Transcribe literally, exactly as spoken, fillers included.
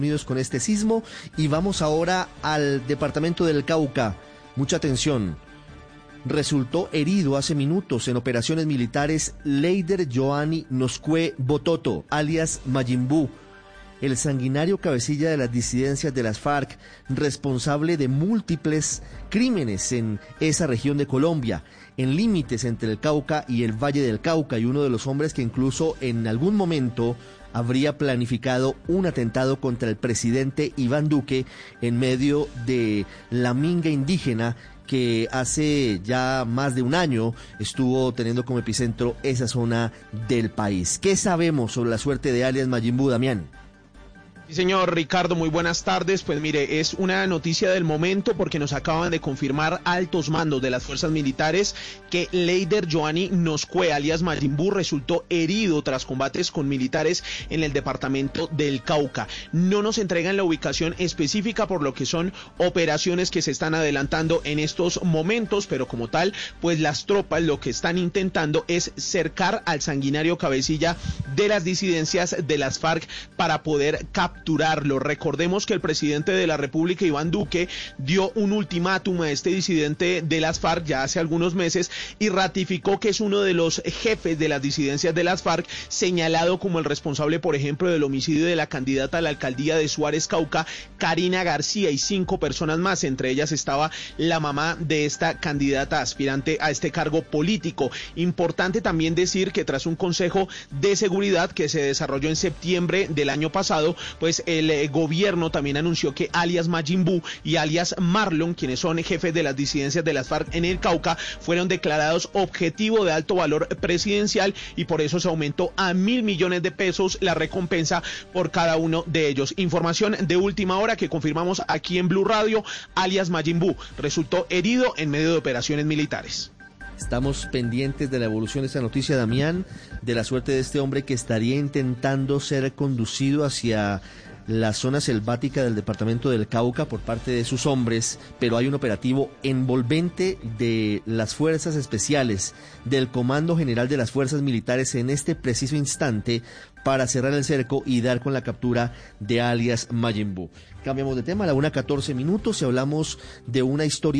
Unidos con este sismo. Y vamos ahora al departamento del Cauca. Mucha atención. Resultó herido hace minutos en operaciones militares Leider Joanny Noscue Bototo, alias Mayimbu, el sanguinario cabecilla de las disidencias de las FARC, responsable de múltiples crímenes en esa región de Colombia, en límites entre el Cauca y el Valle del Cauca, y uno de los hombres que incluso en algún momento habría planificado un atentado contra el presidente Iván Duque en medio de la minga indígena que hace ya más de un año estuvo teniendo como epicentro esa zona del país. ¿Qué sabemos sobre la suerte de alias Mayimbu, Damián? Sí, señor Ricardo, muy buenas tardes. Pues mire, es una noticia del momento porque nos acaban de confirmar altos mandos de las fuerzas militares que Leider Joanny Noscue, alias Mayimbu, resultó herido tras combates con militares en el departamento del Cauca. No nos entregan la ubicación específica por lo que son operaciones que se están adelantando en estos momentos, pero como tal, pues las tropas lo que están intentando es cercar al sanguinario cabecilla de las disidencias de las FARC para poder capturar capturarlo. Recordemos que el presidente de la República, Iván Duque, dio un ultimátum a este disidente de las FARC ya hace algunos meses y ratificó que es uno de los jefes de las disidencias de las FARC, señalado como el responsable, por ejemplo, del homicidio de la candidata a la alcaldía de Suárez, Cauca, Karina García, y cinco personas más. Entre ellas estaba la mamá de esta candidata aspirante a este cargo político. Importante también decir que tras un consejo de seguridad que se desarrolló en septiembre del año pasado, pues el eh, gobierno también anunció que alias Mayimbu y alias Marlon, quienes son jefes de las disidencias de las FARC en el Cauca, fueron declarados objetivo de alto valor presidencial y por eso se aumentó a mil millones de pesos la recompensa por cada uno de ellos. Información de última hora que confirmamos aquí en Blue Radio: alias Mayimbu resultó herido en medio de operaciones militares. Estamos pendientes de la evolución de esta noticia, Damián, de la suerte de este hombre que estaría intentando ser conducido hacia la zona selvática del departamento del Cauca por parte de sus hombres, pero hay un operativo envolvente de las fuerzas especiales del Comando General de las Fuerzas Militares en este preciso instante para cerrar el cerco y dar con la captura de alias Mayimbu. Cambiamos de tema a la una catorce minutos y hablamos de una historia